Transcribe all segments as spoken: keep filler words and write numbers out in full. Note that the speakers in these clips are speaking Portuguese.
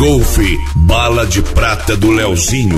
Golf, bala de prata do Leozinho.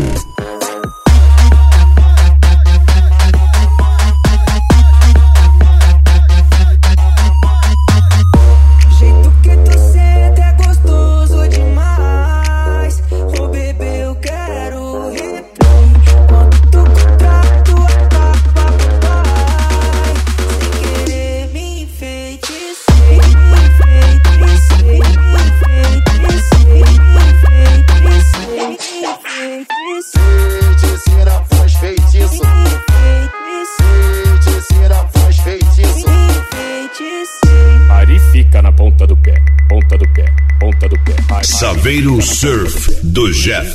Ari fica na ponta do pé, ponta do pé, ponta do pé. Saveiro Surf do Jeff.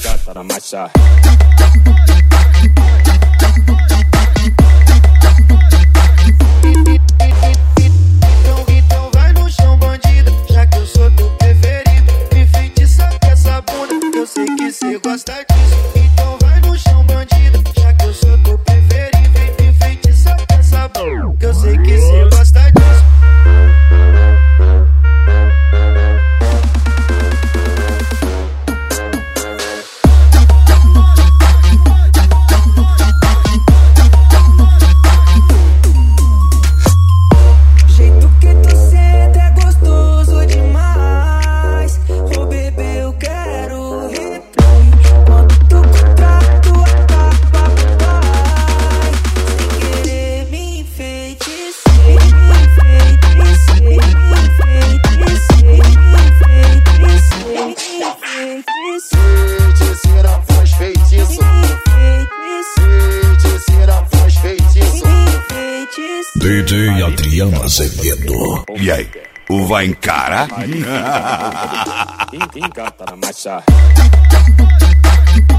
Então, então vai no chão, bandida, já que eu sou teu preferido. Me feitiça com essa bunda, eu sei que cê gosta disso. Então vai no chão, bandida, já que eu sou teu preferido. Me feitiça com essa bunda, eu sei que cê gosta disso. Feiticeira faz feitiço. Feiticeira faz feitiço. D J Adriano Azevedo. E aí, o vai encarar? Encanta na marcha.